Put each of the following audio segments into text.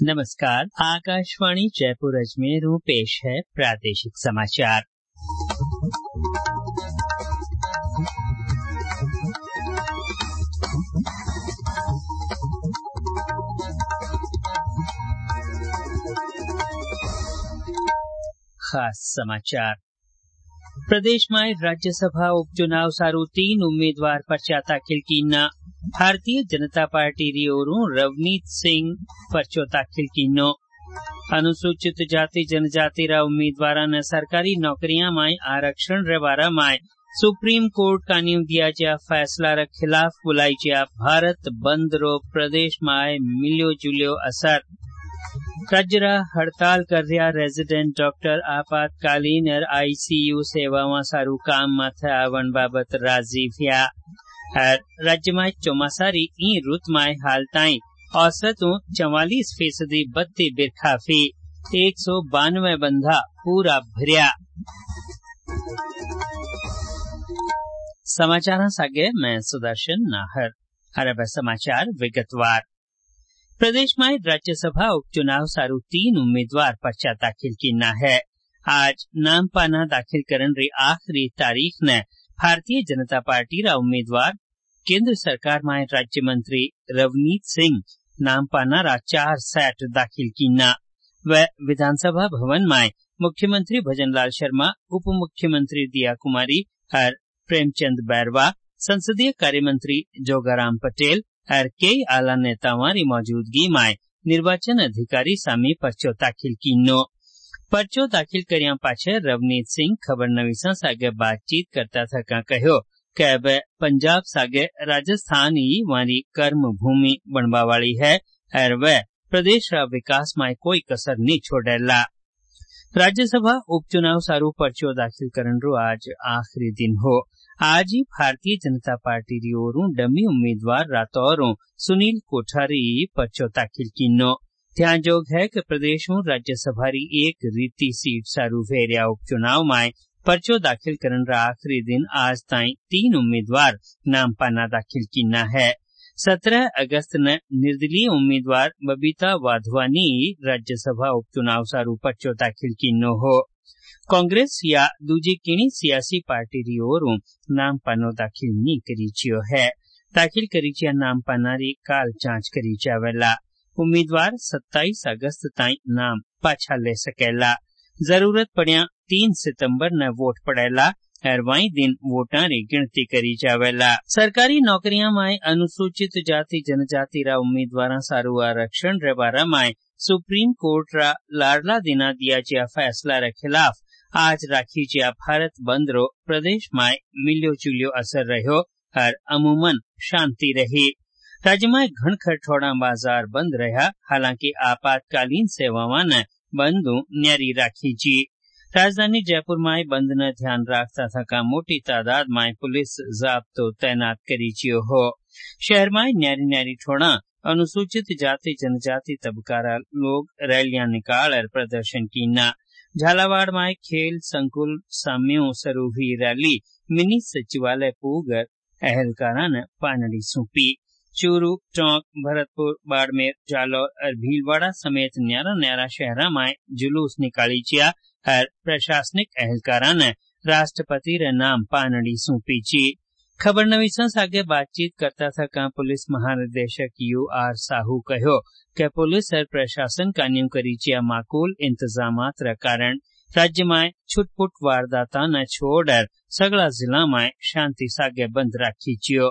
नमस्कार। आकाशवाणी जयपुर अजमेर पेश है प्रादेशिक समाचार। खास समाचार। प्रदेश में राज्यसभा उपचुनाव सारू 3 उम्मीदवार पर्चा दाखिल कीना। भारतीय जनता पार्टी री ओरों रवनीत सिंह पर्चो दाखिल कीनो। अनुसूचित जाति जनजाति रा उम्मीदवार ने सरकारी नौकरियां में आरक्षण रे बारा में सुप्रीम कोर्ट कानून दिया जा फैसला रे खिलाफ बुलाई जा भारत बंद रो प्रदेश में मिलियो जुलियो असर। राज्य हड़ताल कर रहा रेजिडेंट डॉक्टर आपातकालीन और आईसीयू सेवाओं सारू काम माथे आवन बाबत राजी थिया। राज्य में चौमासारी ई रुत में हाल ताई औसतों 44% बत्ती बिरखाफी 192 बंधा पूरा भरिया। समाचार सागे मैं सुदर्शन नाहर। अरब समाचार विगतवार। प्रदेश में राज्यसभा उपचुनाव सारू 3 उम्मीदवार पर्चा दाखिल कीना है। आज नाम पाना दाखिल करन री आखिरी तारीख ने भारतीय जनता पार्टी रा उम्मीदवार केंद्र सरकार में राज्य मंत्री रवनीत सिंह नाम पाना रा 4 सेट दाखिल कीना। वह विधानसभा भवन में मुख्यमंत्री भजनलाल शर्मा, उप मुख्यमंत्री दिया कुमारी और प्रेमचंद बैरवा, संसदीय कार्य मंत्री जोगाराम पटेल और कई आला नेताओं की मौजूदगी में निर्वाचन अधिकारी सामी पर्चो दाखिल कीनो। पर्चो दाखिल करिया पाछे रवनीत सिंह खबर नवीसा सागे बातचीत करता था कहो कि अब पंजाब सागे राजस्थान ही वारी कर्म भूमि बनवा वाली है और वह प्रदेश रा विकास में कोई कसर नहीं छोड़ेला। राज्यसभा उपचुनाव सारू पर्चो दाखिल करन रो आज आखिरी दिन हो। आज ही भारतीय जनता पार्टी री ओरों डमी उम्मीदवार रातौरों सुनील कोठारी पर्चो दाखिल कीनो। ध्यान जोग है कि प्रदेश में राज्यसभा री एक रीति सीट सारू वेरिया उपचुनाव में पर्चो दाखिल करन रा आखिरी दिन आज ताई 3 उम्मीदवार नाम पाना दाखिल कीना है। 17 अगस्त ने निर्दलीय उम्मीदवार बबीता वाधवानी राज्यसभा उपचुनाव सारू पर्चो दाखिल कीनो हो। कांग्रेस या दूजी किणी सियासी पार्टी री ओरों नाम पानो दाखिल नहीं करीचियो है। दाखिल करीचिया नाम पाना री काल जांच करी जावेला। उम्मीदवार 27 अगस्त ताई नाम पाछा ले सकेला। जरूरत पड़िया 3 सितंबर न वोट पड़ेला और वही दिन वोटा री गिनती करी जावेला। सरकारी नौकरियां में अनुसूचित जाति जनजाति रा उम्मीदवार सारू आरक्षण रे बारा में सुप्रीम कोर्ट रा लाडला दिना दिया जा फैसला रे खिलाफ आज राखी जा भारत बंद रो प्रदेश में मिलियो जुलियो असर रहो और अमूमन शांति रही। राज्य में घनखर ठोड़ा बाजार बंद रहा, हालांकि आपातकालीन सेवाओं ने बंदू न्यारी राखी जी। राजधानी जयपुर में बंद न ध्यान रखता था मोटी तादाद में पुलिस जाब्तो तैनात करीचियो हो। शहर में न्यारी न्यारी ठोड़ा अनुसूचित जाति जनजाति तबकारा लोग रैलियां निकाल और प्रदर्शन कीना। झालावाड़ में खेल संकुल साम्यों सरू हुई रैली मिनी सचिवालय पूगर अहलकारा ने पानड़ी सौंपी। चूरू, टोंक, भरतपुर, बाड़मेर, जालौर और भीलवाड़ा समेत न्यारा न्यारा शहरा में जुलूस निकाली चिया और प्रशासनिक अहलकारा ने राष्ट्रपति रे नाम पानड़ी सौंपी ची। खबर नवीसा सागे बातचीत करता था पुलिस महानिदेशक UR साहू कहो कि पुलिस और प्रशासन कानून करीचिया माकूल इंतजामात रे कारण राज्य में छुटपुट वारदाता न छोड़ सगला जिला में शांति सागे बंद राखी चियो।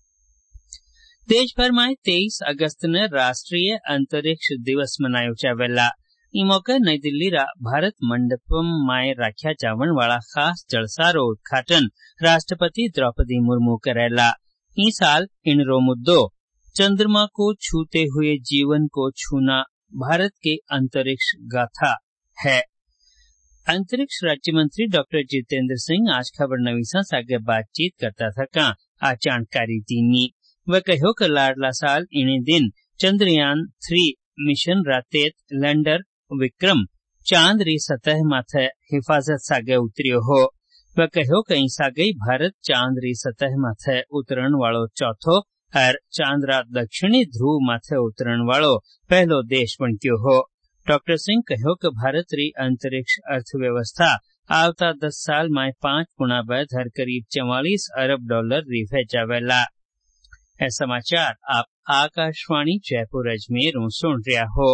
देश भर में 23 अगस्त ने राष्ट्रीय अंतरिक्ष दिवस मनायो जावेला। ई मौके नई दिल्ली रा भारत मंडपम में राख्या जावन वाला खास जलसा रो उद्घाटन राष्ट्रपति द्रौपदी मुर्मू करेला। ई साल इन रो मुद्दो चंद्रमा को छूते हुए जीवन को छूना भारत के अंतरिक्ष गाथा है। अंतरिक्ष राज्य मंत्री डॉक्टर जितेंद्र सिंह आज खबर नवीसा सागे बातचीत करता था आ जानकारी दीनी। वह कहो कि लाडला साल इन्हीं दिन चंद्रयान 3 मिशन रातेत लैंडर विक्रम चांद री सतह माथे हिफाजत सागे उतरियो हो। वह कहो कि सागे भारत चांद री सतह माथे उतरण वालो चौथो और चांद्रा दक्षिणी ध्रुव माथे उतरण वालों पहलो देश बन गयो हो। डॉक्टर सिंह कहो कि भारत री अंतरिक्ष अर्थव्यवस्था आवता 10 साल में 5 गुना बढ़कर करीब 44 अरब डॉलर री जावेला। यह समाचार आप आकाशवाणी जयपुर अजमेर सुन रहा हो।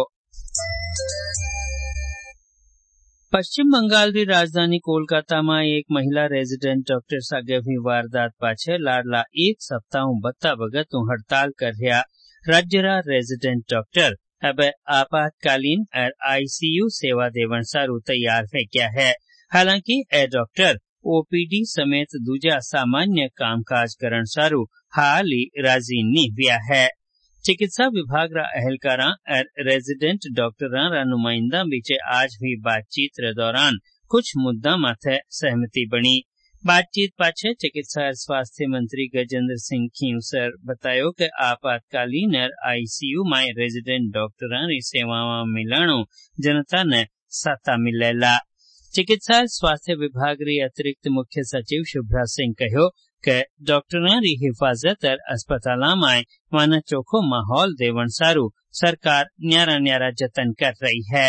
पश्चिम बंगाल की राजधानी कोलकाता में एक महिला रेजिडेंट डॉक्टर सागे हुई वारदात पाछे लाडला एक सप्ताह बत्ता बगत हड़ताल कर रहा राज्यरा रेजिडेंट डॉक्टर अब आपातकालीन और आईसीयू सेवा देवन सारू तैयार हो गया है। हालांकि ए डॉक्टर ओपीडी समेत दूजा सामान्य कामकाज करण सारू हाल ही राजी नहीं हुआ है। चिकित्सा विभाग रा अहलकारा और रेजिडेंट डॉक्टरां रा नुमाइंदा बीचे आज हुई बातचीत रे दौरान कुछ मुद्दा माथे सहमति बनी। बातचीत पाछे चिकित्सा और स्वास्थ्य मंत्री गजेंद्र सिंह खींवसर बतायो कि आपातकालीन और आईसीयू में रेजिडेंट डॉक्टरां री सेवावां मिलाणो जनता ने साता मिलेला। चिकित्सा और स्वास्थ्य विभाग री अतिरिक्त मुख्य सचिव शुभ्रा सिंह कहो कि डॉक्टरां री हिफाजत और अस्पताल में माना चोखो माहौल देवन सारू सरकार न्यारा न्यारा जतन कर रही है।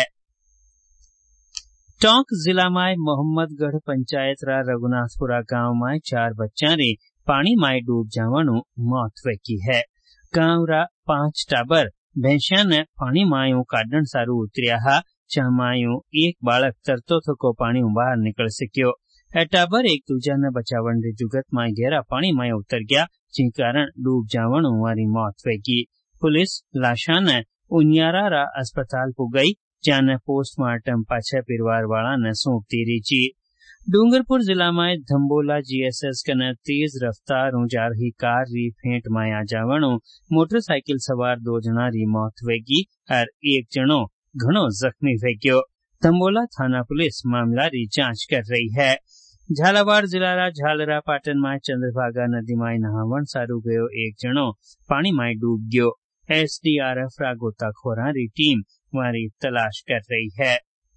टोंक जिला में मोहम्मदगढ़ पंचायत रा रघुनाथपुरा गांव में 4 बच्चा रे पानी में डूब जावानु मौत हुई है। गांव रा 5 टाबर भैंसिया ने पानी मायू काढण सारू उतरिया हा, जहां मायू एक बालक तरतो थको पानी बाहर निकल सकियो। टाबर एक दूजा ने बचावन री जुगत में गहरा पानी में उतर गया, जिन कारण डूब जावानु वारी मौत हुई। पुलिस लाशा ने उनियारा रा अस्पताल पुगई, जहां ने पोस्टमार्टम पाछे परिवार वाला ने सौंप दी रही। डूंगरपुर जिला में धम्बोला जीएसएस कने तेज रफ्तार जा रही कार री फेंट में आ जावानु मोटरसाइकिल सवार 2 जना री मौत हुई और एक जनो घणो जख्मी हो गयो। धम्बोला थाना पुलिस मामला री जांच कर रही है। झालावाड़ जिला रा झालरा पाटन में चंद्रभागा नदी में नहावन सारू गयो एक जनो पानी में डूब गयो। एसडीआरएफ रा गोताखोरा री टीम वारी तलाश कर रही है।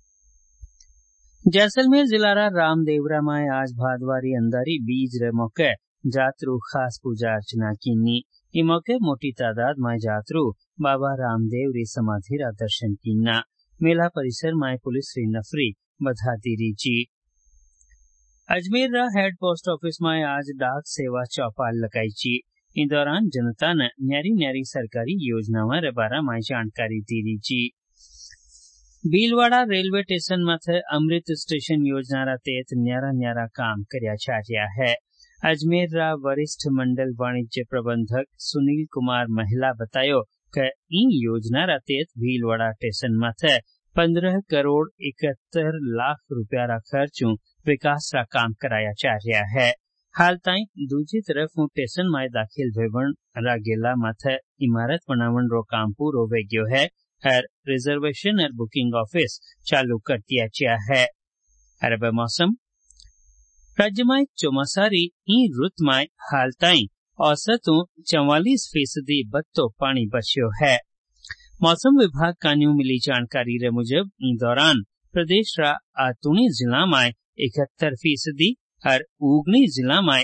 जैसलमेर जिला रा रामदेवरा में आज भादवारी अंधारी बीज रे मौके जातरू खास पूजा अर्चना कीनी। इ मौके मोटी तादाद में जातरू बाबा रामदेव री समाधि रा दर्शन कीना। मेला परिसर में पुलिस री नफरी बधाती रीची। अजमेर रा हेड पोस्ट ऑफिस में आज डाक सेवा चौपाल लगाई। इन दौरान जनता ने न्यारी न्यारी सरकारी योजनाओं रे बारे में जानकारी दी रीची। भीलवाड़ा रेलवे स्टेशन माथे अमृत स्टेशन योजना रा तहत न्यारा न्यारा काम कर्या जा रहा है। अजमेर रा वरिष्ठ मंडल वाणिज्य प्रबंधक सुनील कुमार महिला बतायो कि इन योजना रा तहत भीलवाड़ा स्टेशन माथे 15 करोड़ 71 लाख रुपया रा खर्चों विकास रा काम कराया जा रहा है। हाल ताई दूसरी तरफ स्टेशन में दाखिल भेवन रा गेला माथे इमारत बनावन रो काम पूरो हो गयो है और रिजर्वेशन और बुकिंग ऑफिस चालू कर दिया गया है। अरब मौसम राज्य में चौमासारी रुत में हाल ताई औसतों 44% बत्तो पानी बरस्यो है। मौसम विभाग कान्यू मिली जानकारी रे मुजब इन दौरान प्रदेश रा आतुणी जिला में 71% और उगनी जिला में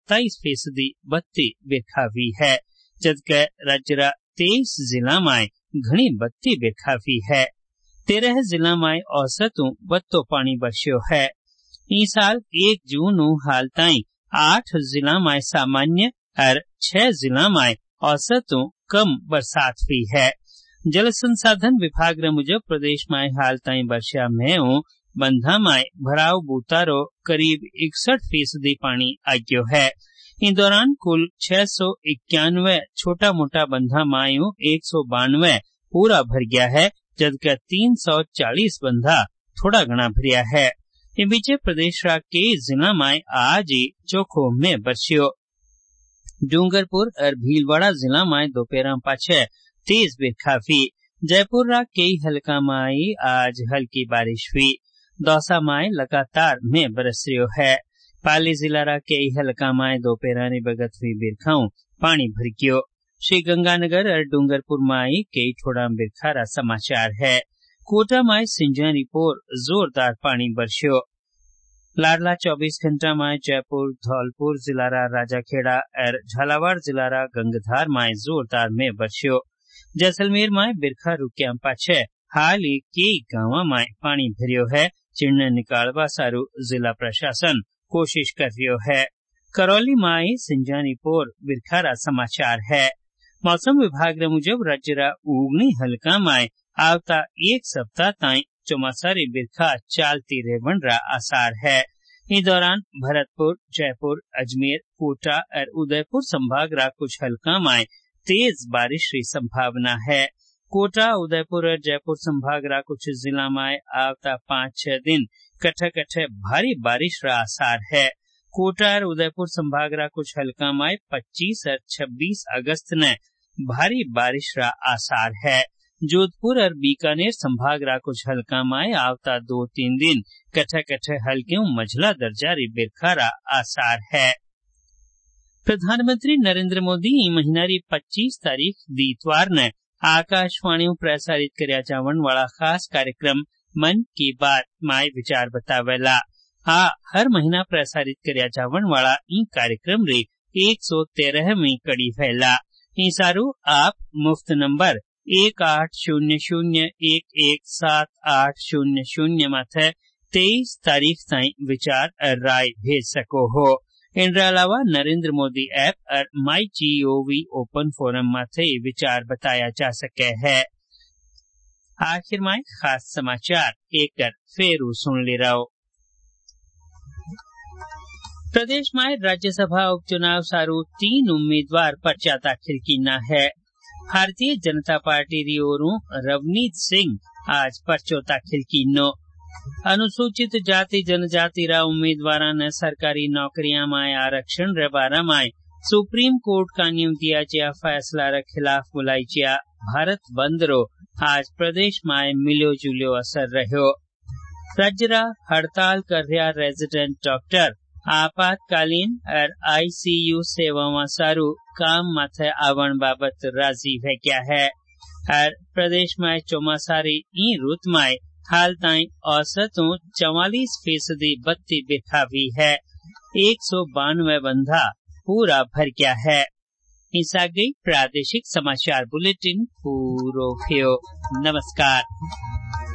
27% बत्ती बिरखा हुई है, जबकि राज्य रा 23 जिला में घनी बत्ती बिरखा हुई है। 13 जिला में औसतों बत्तो पानी बरस्यो है। इस साल 1 जून हाल ताई 8 जिला में सामान्य और 6 जिला में औसतों कम बरसात हुई है। जल संसाधन विभाग रे मुजब प्रदेश में हाल ताई वर्षा में बंधा में भराव बूतारो करीब 61% पानी आ गयो है। इन दौरान कुल 691 छोटा मोटा बंधा मायू 192 पूरा भर गया है, जबकि 340 बंधा थोड़ा घना भरिया है। इन बीचे प्रदेश रा कई जिला में आज ही चोखो में बरस्यो। डूंगरपुर और भीलवाड़ा जिला में दोपहर पाछे तेज बिरखा हुई। जयपुर रा कई हल्का में आज हल्की बारिश हुई। दौसा में लगातार में बरस रहो है। पाली जिला रा कई हल्का में दोपहर बगत हुई बिरखाऊ पानी भर गयो। श्री गंगानगर और डूंगरपुर में कई थोड़ा बिरखा रा समाचार है। कोटा में सिंजा रिपोर जोरदार पानी बरस्यो। लाडला 24 घंटा में जयपुर, धौलपुर जिलारा राजाखेड़ा और झालावाड़ जिलारा गंगधार में जोरदार में बरस्यो। जैसलमेर में बिरखा रुक्या पाछे हाल ही कई गांव में पानी भरियो है, जिन्हें निकालवा सारू जिला प्रशासन कोशिश कर रही है। करौली में सिंजानीपुर बिरखारा समाचार है। मौसम विभाग ने मुजब राज्यरा उगनी हल्का में आवता एक सप्ताह ताई चौमासारी बिरखा चालती रेवण आसार है। इस दौरान भरतपुर, जयपुर, अजमेर, कोटा और उदयपुर संभाग रा कुछ हल्का में तेज बारिश की संभावना है। कोटा, उदयपुर और जयपुर संभाग रा कुछ जिला में आवता 5-6 दिन कट्ठे कट्ठे भारी बारिश रा आसार है। कोटा और उदयपुर संभाग रा कुछ हल्का में 25 और 26 अगस्त ने भारी बारिश रा आसार है। जोधपुर और बीकानेर संभाग रा कुछ हल्का में आवता 2-3 दिन कट्ठे कट्ठे हल्के मझला दर्जा री बिरखा रा आसार है। प्रधानमंत्री नरेंद्र मोदी ई महीना री 25 तारीख दीतवार ने आकाशवाणी प्रसारित कर्या जावण वाला खास कार्यक्रम मन की बात में विचार बतावेला। हर महीना प्रसारित कर्या जावण वाला ई कार्यक्रम री 113वीं कड़ी फैला। ई सारू आप मुफ्त नंबर 1800117800 माथे 23 तारीख ताई विचार और राय भेज सको हो। इनके अलावा नरेंद्र मोदी ऐप और माई जीओवी ओपन फोरम माथे विचार बताया जा सके है। आखिर में खास समाचार एक फेरू सुन ले रहो। प्रदेश में राज्यसभा उपचुनाव सारू 3 उम्मीदवार पर्चा दाखिल किना है। भारतीय जनता पार्टी री ओरू रवनीत सिंह आज पर्चो दाखिल किनो। अनुसूचित जाति जनजाति रा उम्मीदवारा ने सरकारी नौकरियां में आरक्षण रे बारे में सुप्रीम कोर्ट का नियम दिया जा फैसला रे खिलाफ बुलाई जा भारत बंद रो आज प्रदेश में मिलो जुलियो असर रहो। राज्य रा हड़ताल कर रहा रेजिडेंट डॉक्टर आपातकालीन और आईसीयू सेवा सारू काम माथे आवण बाबत राजी है क्या है। और प्रदेश में चौमासारी ई रुत में हाल ताई औसतों 44% बत्ती बिरखा भी है। 192 बंधा पूरा भर गया है। ऐसा गई प्रादेशिक समाचार बुलेटिन पूरो थियो। नमस्कार।